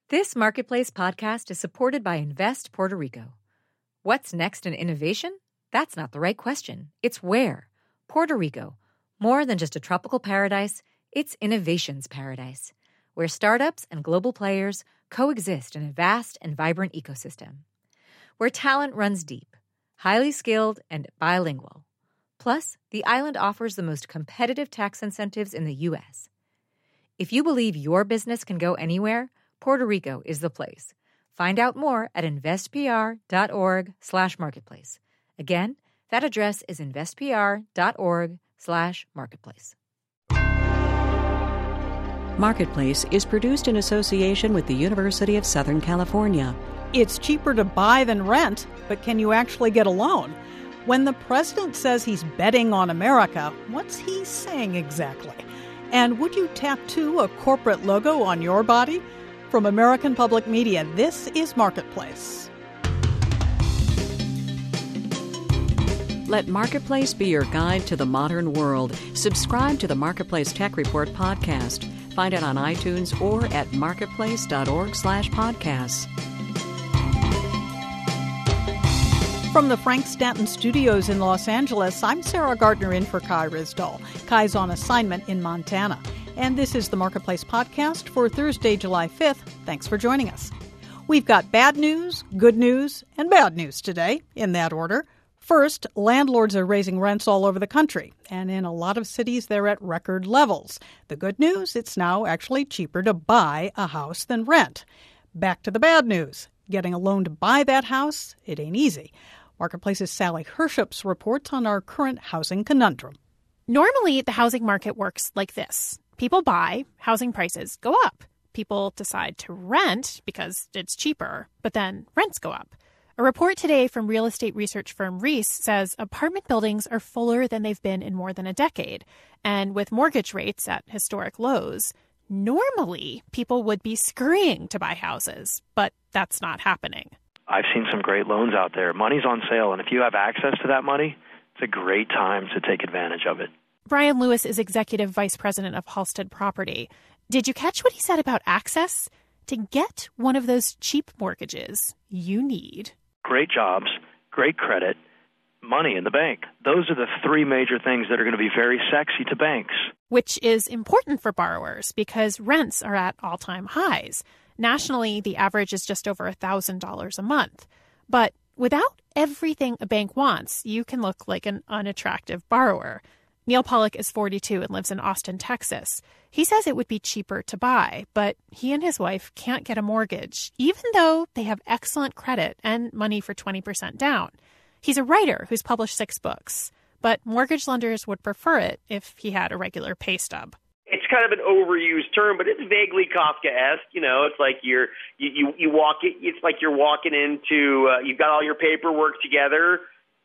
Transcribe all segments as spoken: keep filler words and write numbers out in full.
This Marketplace podcast is supported by Invest Puerto Rico. What's next in innovation? That's not the right question. It's where. Puerto Rico. More than just a tropical paradise, it's innovation's paradise, where startups and global players coexist in a vast and vibrant ecosystem. Where talent runs deep, highly skilled, and bilingual. Plus, the island offers the most competitive tax incentives in the U S. If you believe your business can go anywhere, Puerto Rico is the place. Find out more at investpr.org slash marketplace. Again, that address is investpr.org slash marketplace. Marketplace is produced in association with the University of Southern California. It's cheaper to buy than rent, but can you actually get a loan? When the president says he's betting on America, what's he saying exactly? And would you tattoo a corporate logo on your body? From American Public Media, this is Marketplace. Let Marketplace be your guide to the modern world. Subscribe to the Marketplace Tech Report podcast. Find it on iTunes or at marketplace.org slash podcasts. From the Frank Stanton Studios in Los Angeles, I'm Sarah Gardner in for Kai Ryssdal. Kai's on assignment in Montana. And this is the Marketplace podcast for Thursday, July fifth. Thanks for joining us. We've got bad news, good news, and bad news today, in that order. First, landlords are raising rents all over the country, and in a lot of cities they're at record levels. The good news, it's now actually cheaper to buy a house than rent. Back to the bad news. Getting a loan to buy that house, it ain't easy. Marketplace's Sally Herships reports on our current housing conundrum. Normally, the housing market works like this. People buy, housing prices go up. People decide to rent because it's cheaper, but then rents go up. A report today from real estate research firm Reis says apartment buildings are fuller than they've been in more than a decade. And with mortgage rates at historic lows, normally people would be scurrying to buy houses, but that's not happening. I've seen some great loans out there. Money's on sale, and if you have access to that money, it's a great time to take advantage of it. Brian Lewis is executive vice president of Halstead Property. Did you catch what he said about access? To get one of those cheap mortgages, you need great jobs, great credit, money in the bank. Those are the three major things that are going to be very sexy to banks. Which is important for borrowers because rents are at all-time highs. Nationally, the average is just over one thousand dollars a month. But without everything a bank wants, you can look like an unattractive borrower. Neil Pollock is forty-two and lives in Austin, Texas. He says it would be cheaper to buy, but he and his wife can't get a mortgage, even though they have excellent credit and money for twenty percent down. He's a writer who's published six books, but mortgage lenders would prefer it if he had a regular pay stub. It's kind of an overused term, but it's vaguely Kafkaesque. You know, it's like you're you you, you walk it. It's like you're walking into. Uh, you've got all your paperwork together,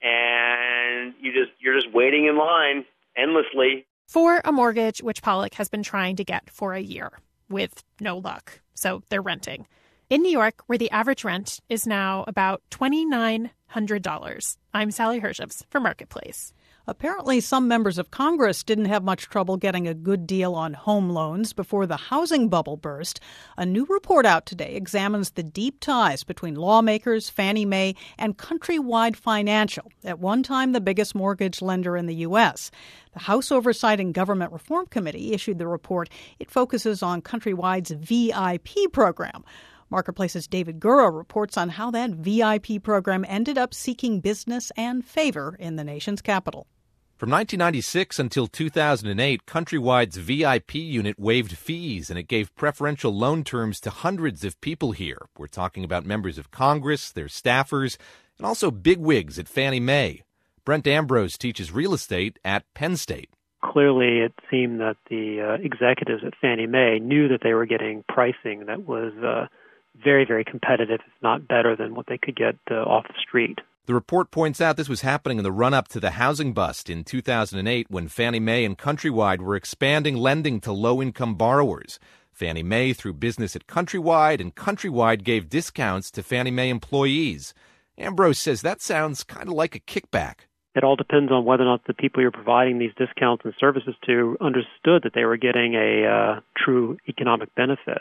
and you just you're just waiting in line endlessly for a mortgage, which Pollock has been trying to get for a year with no luck. So they're renting in New York, where the average rent is now about twenty-nine hundred dollars. I'm Sally Herships for Marketplace. Apparently, some members of Congress didn't have much trouble getting a good deal on home loans before the housing bubble burst. A new report out today examines the deep ties between lawmakers, Fannie Mae, and Countrywide Financial, at one time the biggest mortgage lender in the U S. The House Oversight and Government Reform Committee issued the report. It focuses on Countrywide's V I P program. Marketplace's David Gura reports on how that V I P program ended up seeking business and favor in the nation's capital. From nineteen ninety-six until two thousand eight, Countrywide's V I P unit waived fees, and it gave preferential loan terms to hundreds of people here. We're talking about members of Congress, their staffers, and also bigwigs at Fannie Mae. Brent Ambrose teaches real estate at Penn State. Clearly, it seemed that the uh, executives at Fannie Mae knew that they were getting pricing that was uh, very, very competitive, if not better than what they could get uh, off the street. The report points out this was happening in the run-up to the housing bust in two thousand eight when Fannie Mae and Countrywide were expanding lending to low-income borrowers. Fannie Mae threw business at Countrywide, and Countrywide gave discounts to Fannie Mae employees. Ambrose says that sounds kind of like a kickback. It all depends on whether or not the people you're providing these discounts and services to understood that they were getting a uh, true economic benefit.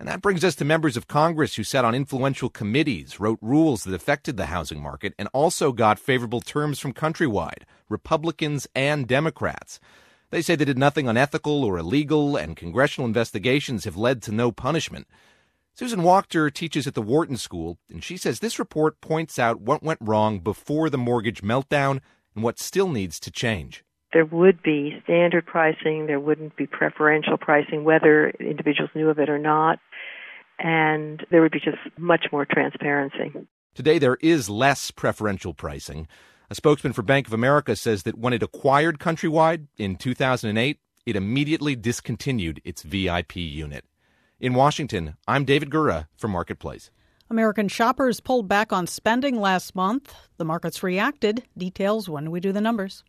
And that brings us to members of Congress who sat on influential committees, wrote rules that affected the housing market, and also got favorable terms from Countrywide, Republicans and Democrats. They say they did nothing unethical or illegal, and congressional investigations have led to no punishment. Susan Wachter teaches at the Wharton School, and she says this report points out what went wrong before the mortgage meltdown and what still needs to change. There would be standard pricing. There wouldn't be preferential pricing, whether individuals knew of it or not. And there would be just much more transparency. Today, there is less preferential pricing. A spokesman for Bank of America says that when it acquired Countrywide in two thousand eight, it immediately discontinued its V I P unit. In Washington, I'm David Gura for Marketplace. American shoppers pulled back on spending last month. The markets reacted. Details when we do the numbers.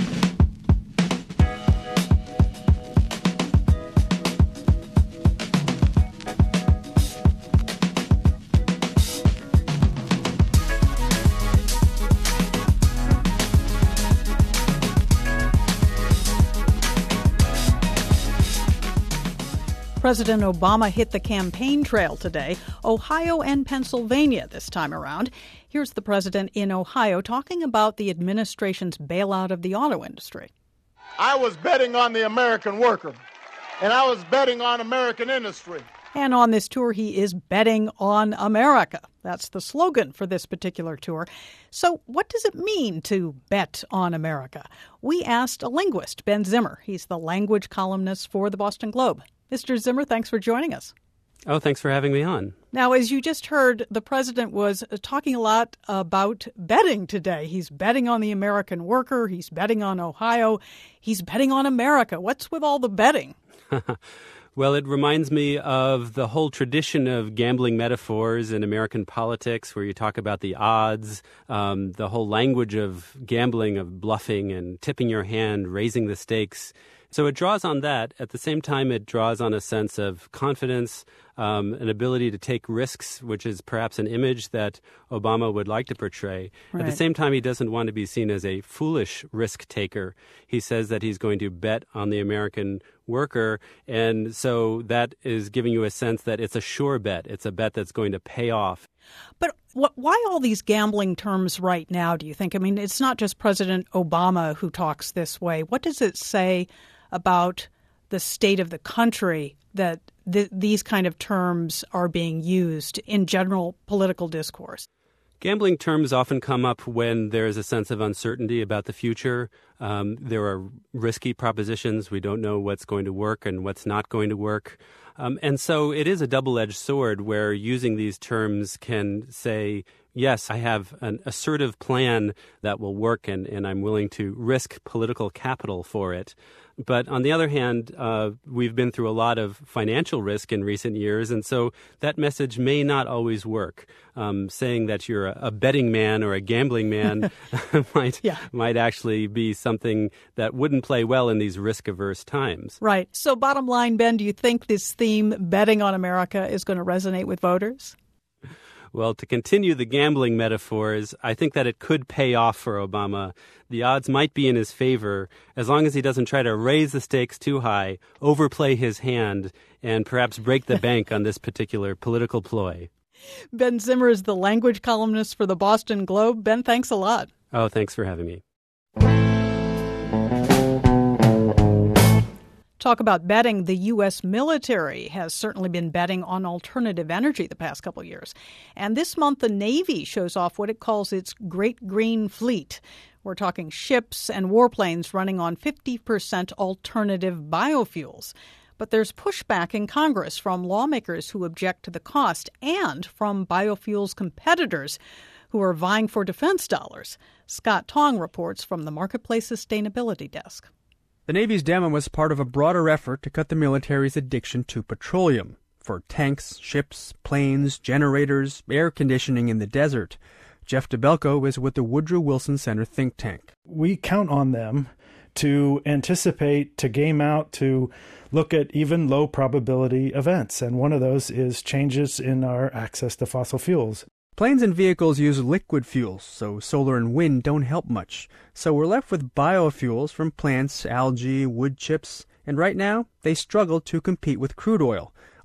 President Obama hit the campaign trail today, Ohio and Pennsylvania this time around. Here's the president in Ohio talking about the administration's bailout of the auto industry. I was betting on the American worker, and I was betting on American industry. And on this tour, he is betting on America. That's the slogan for this particular tour. So what does it mean to bet on America? We asked a linguist, Ben Zimmer. He's the language columnist for the Boston Globe. Mister Zimmer, thanks for joining us. Oh, thanks for having me on. Now, as you just heard, the president was talking a lot about betting today. He's betting on the American worker. He's betting on Ohio. He's betting on America. What's with all the betting? Well, it reminds me of the whole tradition of gambling metaphors in American politics where you talk about the odds, um, the whole language of gambling, of bluffing and tipping your hand, raising the stakes. So it draws on that. At the same time, it draws on a sense of confidence, um, an ability to take risks, which is perhaps an image that Obama would like to portray. Right. At the same time, he doesn't want to be seen as a foolish risk taker. He says that he's going to bet on the American worker. And so that is giving you a sense that it's a sure bet. It's a bet that's going to pay off. But what, why all these gambling terms right now, do you think? I mean, it's not just President Obama who talks this way. What does it say about the state of the country that th- these kind of terms are being used in general political discourse? Gambling terms often come up when there is a sense of uncertainty about the future. Um, there are risky propositions. We don't know what's going to work and what's not going to work. Um, and so it is a double-edged sword where using these terms can say, yes, I have an assertive plan that will work and, and I'm willing to risk political capital for it. But on the other hand, uh, we've been through a lot of financial risk in recent years, and so that message may not always work. Um, saying that you're a, a betting man or a gambling man might yeah. might actually be something that wouldn't play well in these risk-averse times. Right. So bottom line, Ben, do you think this theme, betting on America, is going to resonate with voters? Well, to continue the gambling metaphors, I think that it could pay off for Obama. The odds might be in his favor as long as he doesn't try to raise the stakes too high, overplay his hand, and perhaps break the bank on this particular political ploy. Ben Zimmer is the language columnist for the Boston Globe. Ben, thanks a lot. Oh, thanks for having me. Talk about betting. The U S military has certainly been betting on alternative energy the past couple of years. And this month, the Navy shows off what it calls its Great Green Fleet. We're talking ships and warplanes running on fifty percent alternative biofuels. But there's pushback in Congress from lawmakers who object to the cost and from biofuels competitors who are vying for defense dollars. Scott Tong reports from the Marketplace Sustainability Desk. The Navy's demo was part of a broader effort to cut the military's addiction to petroleum for tanks, ships, planes, generators, air conditioning in the desert. Jeff DeBelko is with the Woodrow Wilson Center think tank. We count on them to anticipate, to game out, to look at even low probability events. And one of those is changes in our access to fossil fuels. Planes and vehicles use liquid fuels, so solar and wind don't help much. So we're left with biofuels from plants, algae, wood chips, and right now they struggle to compete with crude oil.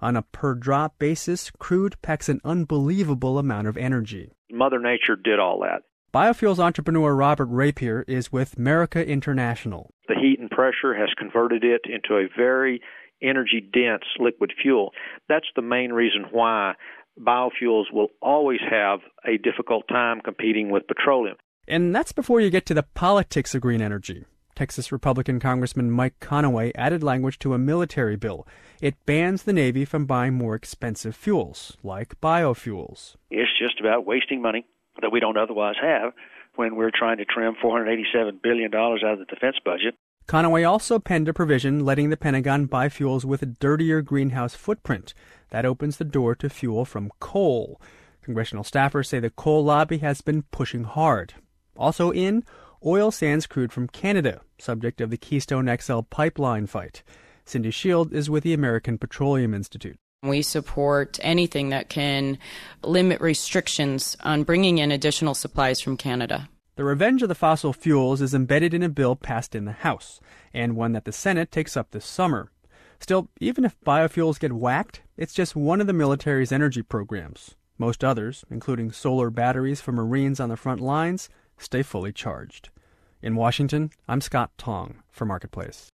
On a per-drop basis, crude packs an unbelievable amount of energy. Mother Nature did all that. Biofuels entrepreneur Robert Rapier is with Merica International. The heat and pressure has converted it into a very energy-dense liquid fuel. That's the main reason why biofuels will always have a difficult time competing with petroleum. And that's before you get to the politics of green energy. Texas Republican Congressman Mike Conaway added language to a military bill. It bans the Navy from buying more expensive fuels, like biofuels. It's just about wasting money that we don't otherwise have when we're trying to trim four hundred eighty-seven billion dollars out of the defense budget. Conaway also penned a provision letting the Pentagon buy fuels with a dirtier greenhouse footprint. That opens the door to fuel from coal. Congressional staffers say the coal lobby has been pushing hard. Also in, oil sands crude from Canada, subject of the Keystone X L pipeline fight. Cindy Shield is with the American Petroleum Institute. We support anything that can limit restrictions on bringing in additional supplies from Canada. The revenge of the fossil fuels is embedded in a bill passed in the House, and one that the Senate takes up this summer. Still, even if biofuels get whacked, it's just one of the military's energy programs. Most others, including solar batteries for Marines on the front lines, stay fully charged. In Washington, I'm Scott Tong for Marketplace.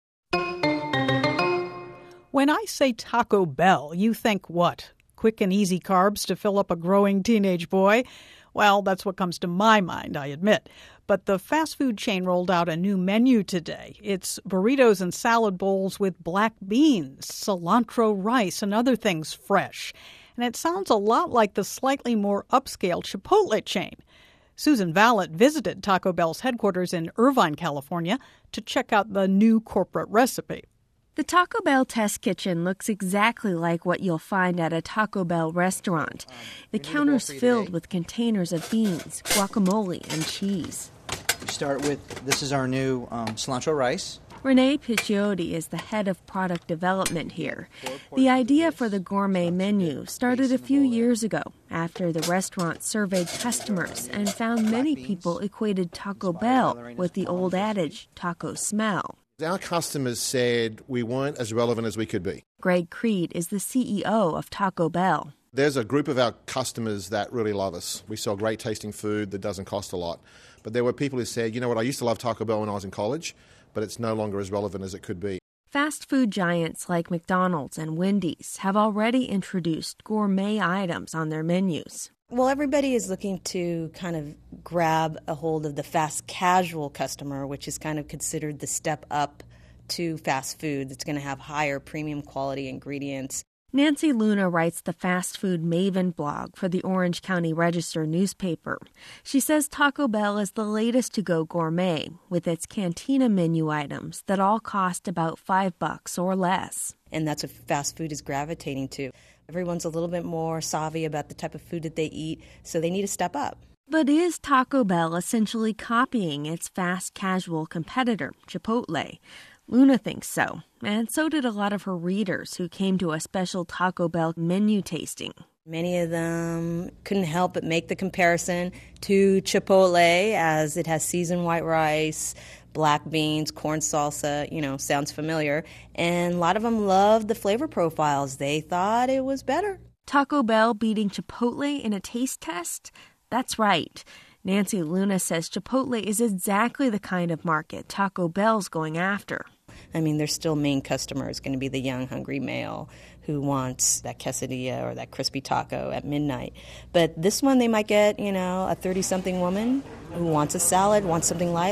When I say Taco Bell, you think what? Quick and easy carbs to fill up a growing teenage boy? Well, that's what comes to my mind, I admit. But the fast food chain rolled out a new menu today. It's burritos and salad bowls with black beans, cilantro rice, and other things fresh. And it sounds a lot like the slightly more upscale Chipotle chain. Susan Vallet visited Taco Bell's headquarters in Irvine, California, to check out the new corporate recipe. The Taco Bell test kitchen looks exactly like what you'll find at a Taco Bell restaurant. The counter's filled with containers of beans, guacamole, and cheese. We start with, this is our new um, cilantro rice. Renee Picciotti is the head of product development here. The idea for the gourmet menu started a few years ago after the restaurant surveyed customers and found many people equated Taco Bell with the old adage, taco smell. Our customers said we weren't as relevant as we could be. Greg Creed is the C E O of Taco Bell. There's a group of our customers that really love us. We sell great tasting food that doesn't cost a lot. But there were people who said, you know what, I used to love Taco Bell when I was in college, but it's no longer as relevant as it could be. Fast food giants like McDonald's and Wendy's have already introduced gourmet items on their menus. Well, everybody is looking to kind of grab a hold of the fast casual customer, which is kind of considered the step up to fast food that's going to have higher premium quality ingredients. Nancy Luna writes the Fast Food Maven blog for the Orange County Register newspaper. She says Taco Bell is the latest to go gourmet with its cantina menu items that all cost about five bucks or less. And that's what fast food is gravitating to. Everyone's a little bit more savvy about the type of food that they eat, so they need to step up. But is Taco Bell essentially copying its fast casual competitor, Chipotle? Luna thinks so, and so did a lot of her readers who came to a special Taco Bell menu tasting. Many of them couldn't help but make the comparison to Chipotle, as it has seasoned white rice, black beans, corn salsa, you know, sounds familiar. And a lot of them loved the flavor profiles. They thought it was better. Taco Bell beating Chipotle in a taste test? That's right. Nancy Luna says Chipotle is exactly the kind of market Taco Bell's going after. I mean, their still main customer is going to be the young, hungry male who wants that quesadilla or that crispy taco at midnight. But this one, they might get, you know, a thirty-something woman who wants a salad, wants something light.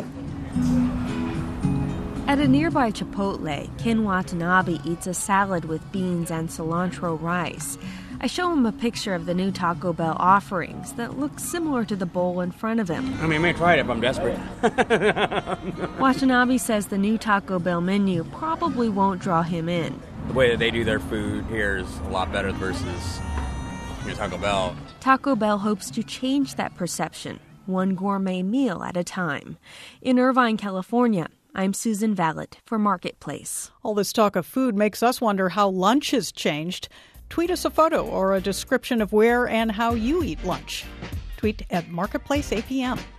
At a nearby Chipotle, Ken Watanabe eats a salad with beans and cilantro rice. I show him a picture of the new Taco Bell offerings that look similar to the bowl in front of him. I mean, I may try it if I'm desperate. Watanabe says the new Taco Bell menu probably won't draw him in. The way that they do their food here is a lot better versus your Taco Bell. Taco Bell hopes to change that perception, one gourmet meal at a time. In Irvine, California, I'm Susan Vallet for Marketplace. All this talk of food makes us wonder how lunch has changed. Tweet us a photo or a description of where and how you eat lunch. Tweet at Marketplace A P M.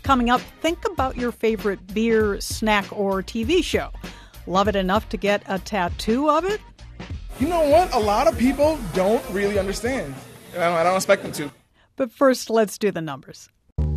Coming up, think about your favorite beer, snack, or T V show. Love it enough to get a tattoo of it? You know what? A lot of people don't really understand. I don't, I don't expect them to. But first, let's do the numbers.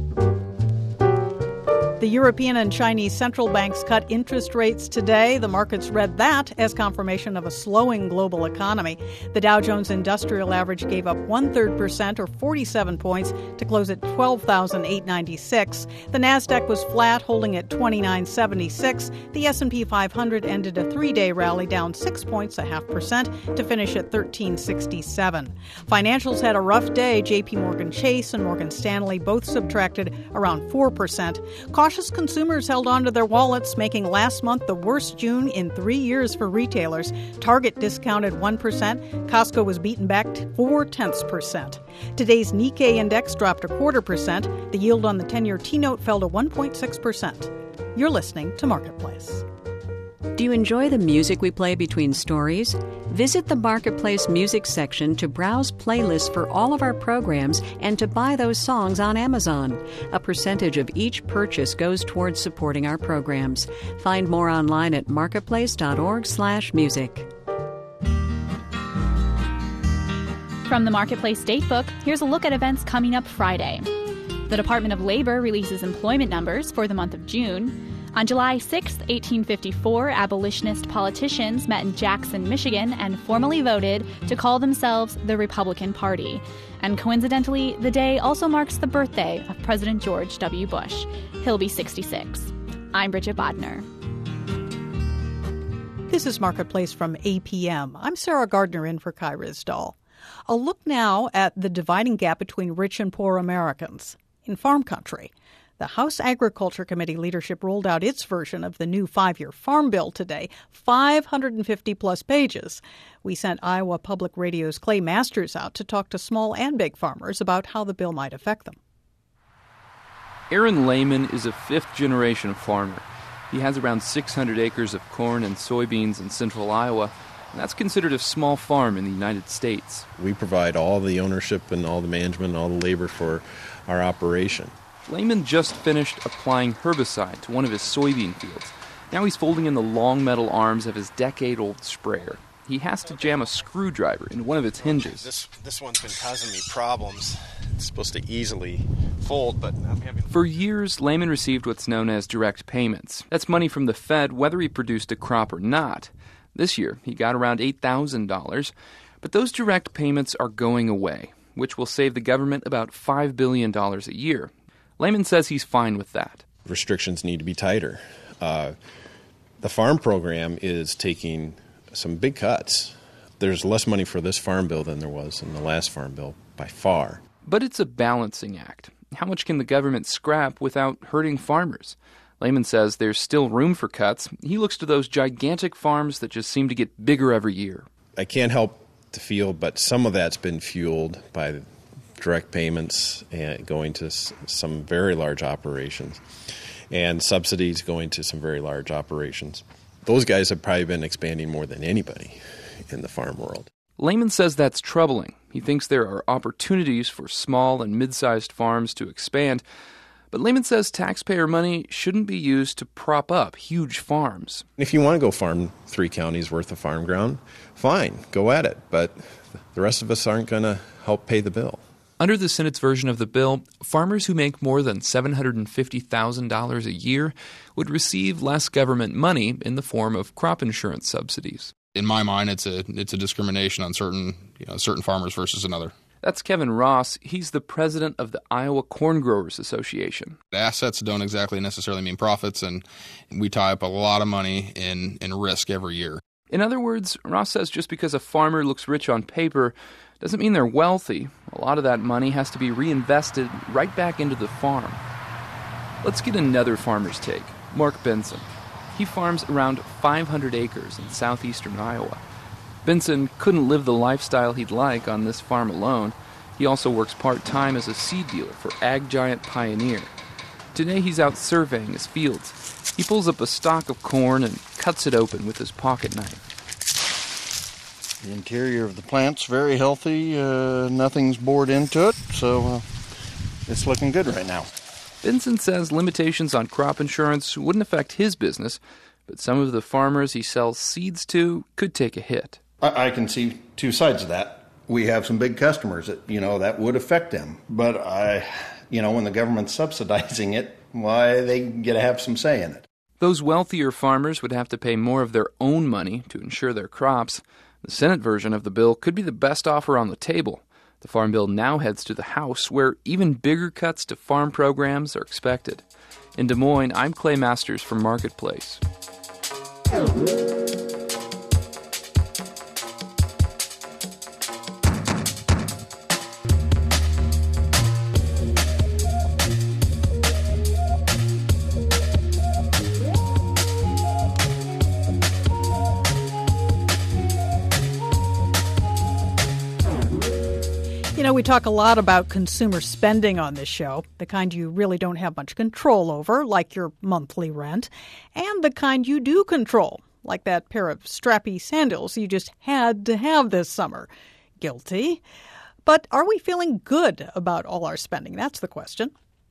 The European and Chinese central banks cut interest rates today. The markets read that as confirmation of a slowing global economy. The Dow Jones Industrial Average gave up one-third percent, or forty-seven points, to close at twelve thousand eight hundred ninety-six. The Nasdaq was flat, holding at twenty-nine seventy-six. The S and P five hundred ended a three-day rally down six points, a half percent, to finish at thirteen sixty-seven. Financials had a rough day. J P Morgan Chase and Morgan Stanley both subtracted around four percent. Cautious consumers held onto their wallets, making last month the worst June in three years for retailers. Target discounted one percent. Costco was beaten back to four-tenths percent. Today's Nikkei index dropped a quarter percent. The yield on the ten-year T-note fell to one point six percent. You're listening to Marketplace. Do you enjoy the music we play between stories? Visit the Marketplace music section to browse playlists for all of our programs and to buy those songs on Amazon. A percentage of each purchase goes towards supporting our programs. Find more online at marketplace.org slash music. From the Marketplace Datebook, here's a look at events coming up Friday. The Department of Labor releases employment numbers for the month of June. On July sixth, eighteen fifty-four, abolitionist politicians met in Jackson, Michigan, and formally voted to call themselves the Republican Party. And coincidentally, the day also marks the birthday of President George W. Bush. He'll be sixty-six. I'm Bridget Bodner. This is Marketplace from A P M. I'm Sarah Gardner in for Kai Ryssdal. A look now at the dividing gap between rich and poor Americans in farm country. The House Agriculture Committee leadership rolled out its version of the new five-year farm bill today, five hundred fifty plus pages. We sent Iowa Public Radio's Clay Masters out to talk to small and big farmers about how the bill might affect them. Aaron Lehman is a fifth-generation farmer. He has around six hundred acres of corn and soybeans in central Iowa, and that's considered a small farm in the United States. We provide all the ownership and all the management and all the labor for our operation. Lehman just finished applying herbicide to one of his soybean fields. Now he's folding in the long metal arms of his decade-old sprayer. He has to jam a screwdriver in one of its hinges. This this one's been causing me problems. It's supposed to easily fold, but I'm having... For years, Lehman received what's known as direct payments. That's money from the Fed whether he produced a crop or not. This year, he got around eight thousand dollars, but those direct payments are going away, which will save the government about five billion dollars a year. Lehman says he's fine with that. Restrictions need to be tighter. Uh, the farm program is taking some big cuts. There's less money for this farm bill than there was in the last farm bill, by far. But it's a balancing act. How much can the government scrap without hurting farmers? Lehman says there's still room for cuts. He looks to those gigantic farms that just seem to get bigger every year. I can't help to feel, but some of that's been fueled by direct payments and going to some very large operations and subsidies going to some very large operations. Those guys have probably been expanding more than anybody in the farm world. Lehman says that's troubling. He thinks there are opportunities for small and mid-sized farms to expand, but Lehman says taxpayer money shouldn't be used to prop up huge farms. If you want to go farm three counties worth of farm ground, fine, go at it, but the rest of us aren't going to help pay the bill. Under the Senate's version of the bill, farmers who make more than seven hundred fifty thousand dollars a year would receive less government money in the form of crop insurance subsidies. In my mind, it's a it's a discrimination on certain you know certain farmers versus another. That's Kevin Ross. He's the president of the Iowa Corn Growers Association. Assets don't exactly necessarily mean profits, and we tie up a lot of money in, in risk every year. In other words, Ross says just because a farmer looks rich on paper doesn't mean they're wealthy. A lot of that money has to be reinvested right back into the farm. Let's get another farmer's take, Mark Benson. He farms around five hundred acres in southeastern Iowa. Benson couldn't live the lifestyle he'd like on this farm alone. He also works part-time as a seed dealer for ag giant Pioneer. Today he's out surveying his fields. He pulls up a stalk of corn and cuts it open with his pocket knife. The interior of the plant's very healthy. Uh, nothing's bored into it, so uh, it's looking good right now. Vincent says limitations on crop insurance wouldn't affect his business, but some of the farmers he sells seeds to could take a hit. I, I can see two sides of that. We have some big customers that, you know, that would affect them. But, I, you know, when the government's subsidizing it, why, they get to have some say in it. Those wealthier farmers would have to pay more of their own money to insure their crops. The Senate version of the bill could be the best offer on the table. The Farm Bill now heads to the House, where even bigger cuts to farm programs are expected. In Des Moines, I'm Clay Masters for Marketplace. You know, we talk a lot about consumer spending on this show, the kind you really don't have much control over, like your monthly rent, and the kind you do control, like that pair of strappy sandals you just had to have this summer. Guilty. But are we feeling good about all our spending? That's the question.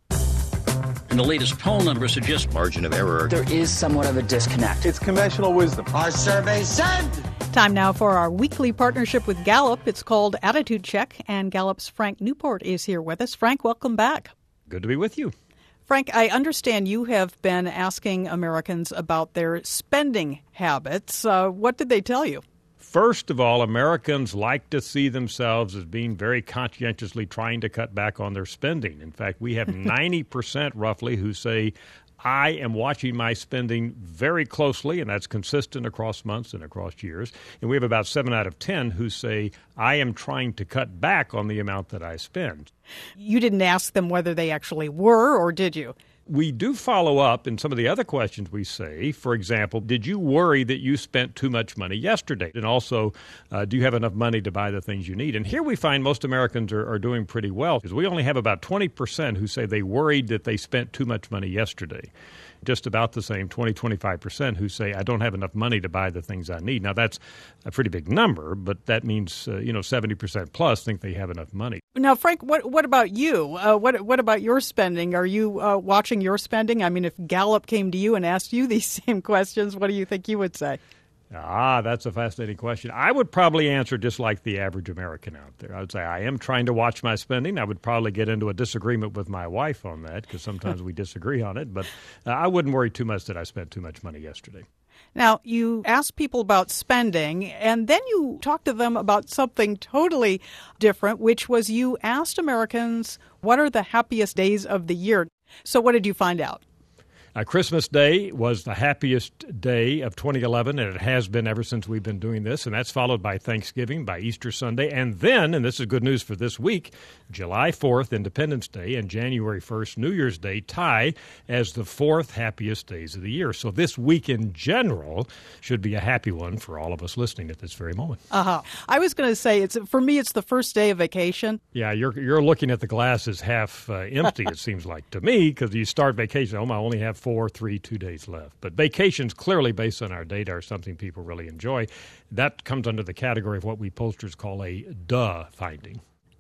And the latest poll numbers suggest margin of error. There is somewhat of a disconnect. It's conventional wisdom. Our survey said... Time now for our weekly partnership with Gallup. It's called Attitude Check, and Gallup's Frank Newport is here with us. Frank, welcome back. Good to be with you. Frank, I understand you have been asking Americans about their spending habits. Uh, what did they tell you? First of all, Americans like to see themselves as being very conscientiously trying to cut back on their spending. In fact, we have ninety percent roughly who say, I am watching my spending very closely, and that's consistent across months and across years. And we have about seven out of ten who say, I am trying to cut back on the amount that I spend. You didn't ask them whether they actually were, or did you? We do follow up in some of the other questions we say. For example, did you worry that you spent too much money yesterday? And also, uh, do you have enough money to buy the things you need? And here we find most Americans are, are doing pretty well, because we only have about twenty percent who say they worried that they spent too much money yesterday. Just about the same, twenty, twenty-five percent who say, I don't have enough money to buy the things I need. Now, that's a pretty big number, but that means, uh, you know, seventy percent plus think they have enough money. Now, Frank, what what about you? Uh, what what about your spending? Are you uh, watching your spending? I mean, if Gallup came to you and asked you these same questions, what do you think you would say? Ah, that's a fascinating question. I would probably answer just like the average American out there. I would say I am trying to watch my spending. I would probably get into a disagreement with my wife on that, because sometimes we disagree on it. But uh, I wouldn't worry too much that I spent too much money yesterday. Now, you asked people about spending, and then you talked to them about something totally different, which was you asked Americans, what are the happiest days of the year? So what did you find out? Uh, Christmas Day was the happiest day of twenty eleven, and it has been ever since we've been doing this, and that's followed by Thanksgiving, by Easter Sunday, and then, and this is good news for this week, July fourth, Independence Day, and January first, New Year's Day, tie as the fourth happiest days of the year. So this week in general should be a happy one for all of us listening at this very moment. Uh-huh. I was going to say, it's for me, it's the first day of vacation. Yeah, you're you're looking at the glass as half uh, empty, it seems like to me, because you start vacation, oh, I only have four, three, two days left. But vacations, clearly based on our data, are something people really enjoy. That comes under the category of what we pollsters call a duh finding.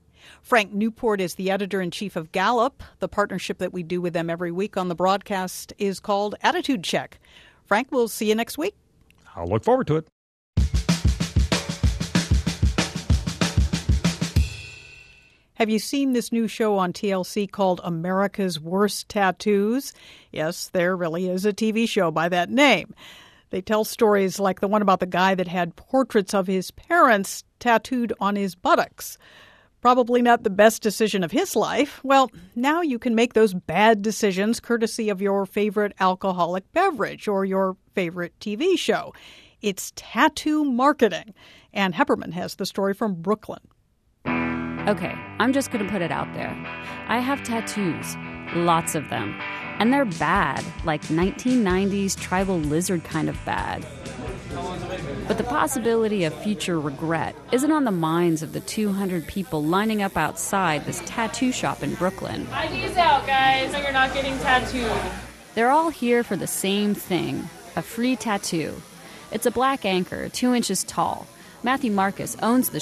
Frank Newport is the editor-in-chief of Gallup. The partnership that we do with them every week on the broadcast is called Attitude Check. Frank, we'll see you next week. I'll look forward to it. Have you seen this new show on T L C called America's Worst Tattoos? Yes, there really is a T V show by that name. They tell stories like the one about the guy that had portraits of his parents tattooed on his buttocks. Probably not the best decision of his life. Well, now you can make those bad decisions courtesy of your favorite alcoholic beverage or your favorite T V show. It's tattoo marketing. Ann Hepperman has the story from Brooklyn. Okay, I'm just going to put it out there. I have tattoos, lots of them, and they're bad, like nineteen nineties tribal lizard kind of bad. But the possibility of future regret isn't on the minds of the two hundred people lining up outside this tattoo shop in Brooklyn. I D's out, guys. You're not getting tattooed. They're all here for the same thing, a free tattoo. It's a black anchor, two inches tall. Matthew Marcus owns the shop.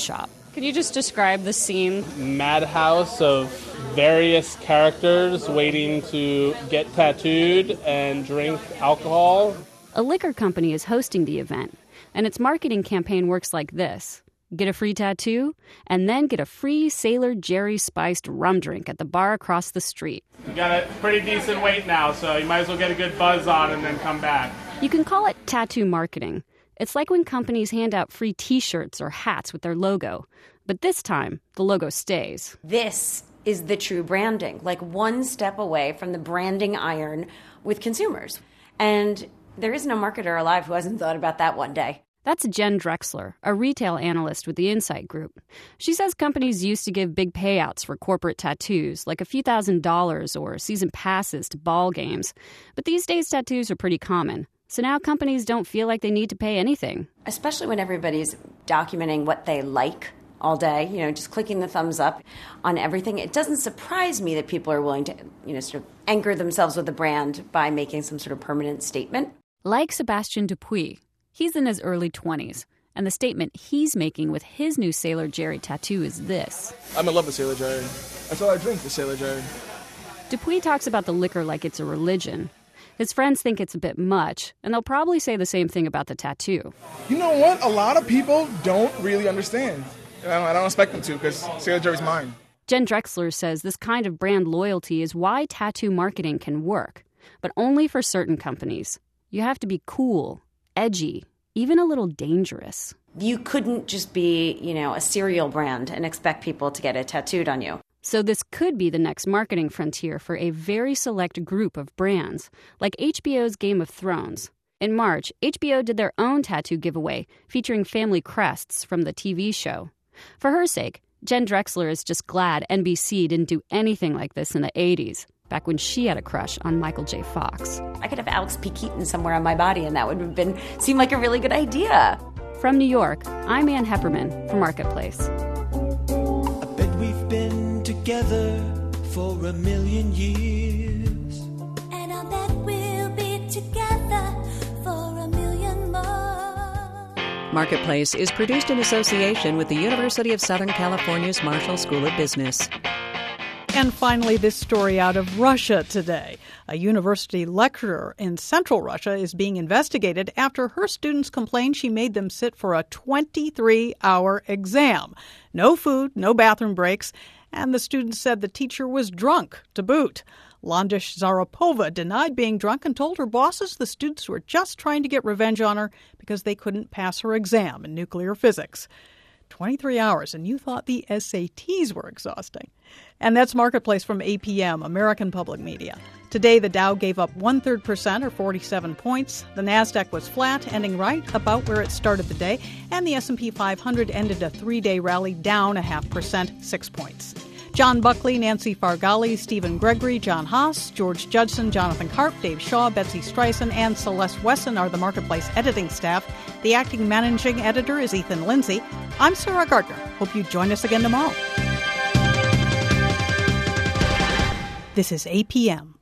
Could you just describe the scene? Madhouse of various characters waiting to get tattooed and drink alcohol. A liquor company is hosting the event, and its marketing campaign works like this. Get a free tattoo, and then get a free Sailor Jerry spiced rum drink at the bar across the street. You got a pretty decent weight now, so you might as well get a good buzz on and then come back. You can call it tattoo marketing. It's like when companies hand out free t-shirts or hats with their logo. But this time, the logo stays. This is the true branding, like one step away from the branding iron with consumers. And there is no marketer alive who hasn't thought about that one day. That's Jen Drexler, a retail analyst with the Insight Group. She says companies used to give big payouts for corporate tattoos, like a few thousand dollars or season passes to ball games. But these days, tattoos are pretty common. So now companies don't feel like they need to pay anything. Especially when everybody's documenting what they like all day, you know, just clicking the thumbs up on everything. It doesn't surprise me that people are willing to, you know, sort of anchor themselves with the brand by making some sort of permanent statement. Like Sebastian Dupuis. He's in his early twenties, and the statement he's making with his new Sailor Jerry tattoo is this. I'm in love with Sailor Jerry. That's all I drink, the Sailor Jerry. Dupuis talks about the liquor like it's a religion. His friends think it's a bit much, and they'll probably say the same thing about the tattoo. You know what? A lot of people don't really understand. I don't, I don't expect them to, because Sailor Jerry's mine. Jen Drexler says this kind of brand loyalty is why tattoo marketing can work, but only for certain companies. You have to be cool, edgy, even a little dangerous. You couldn't just be, you know, a cereal brand and expect people to get it tattooed on you. So this could be the next marketing frontier for a very select group of brands, like H B O's Game of Thrones. In March, H B O did their own tattoo giveaway featuring family crests from the T V show. For her sake, Jen Drexler is just glad N B C didn't do anything like this in the eighties, back when she had a crush on Michael J. Fox. I could have Alex P. Keaton somewhere on my body, and that would have been seem like a really good idea. From New York, I'm Ann Hepperman for Marketplace. I bet we've been together for a million years. And I bet we'll be together for a million more. Marketplace is produced in association with the University of Southern California's Marshall School of Business. And finally, this story out of Russia today. A university lecturer in central Russia is being investigated after her students complained she made them sit for a twenty-three hour exam. No food, no bathroom breaks, and the students said the teacher was drunk to boot. Landish Zarapova denied being drunk and told her bosses the students were just trying to get revenge on her because they couldn't pass her exam in nuclear physics. twenty-three hours, and you thought the S A Ts were exhausting. And that's Marketplace from A P M, American Public Media. Today, the Dow gave up one-third percent, or forty-seven points. The NASDAQ was flat, ending right about where it started the day. And the S and P five hundred ended a three-day rally down a half percent, six points. John Buckley, Nancy Fargali, Stephen Gregory, John Haas, George Judson, Jonathan Karp, Dave Shaw, Betsy Streisand, and Celeste Wesson are the Marketplace editing staff. The acting managing editor is Ethan Lindsay. I'm Sarah Gardner. Hope you join us again tomorrow. This is A P M.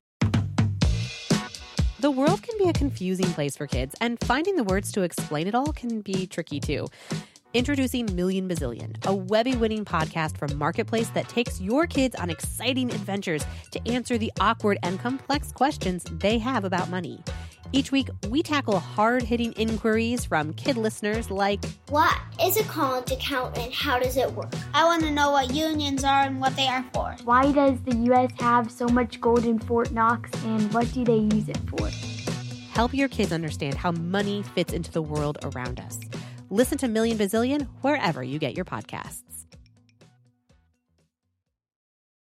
The world can be a confusing place for kids, and finding the words to explain it all can be tricky too. Introducing Million Bazillion, a Webby-winning podcast from Marketplace that takes your kids on exciting adventures to answer the awkward and complex questions they have about money. Each week, we tackle hard-hitting inquiries from kid listeners like, what is a college account and how does it work? I want to know what unions are and what they are for. Why does the U S have so much gold in Fort Knox and what do they use it for? Help your kids understand how money fits into the world around us. Listen to Million Bazillion wherever you get your podcasts.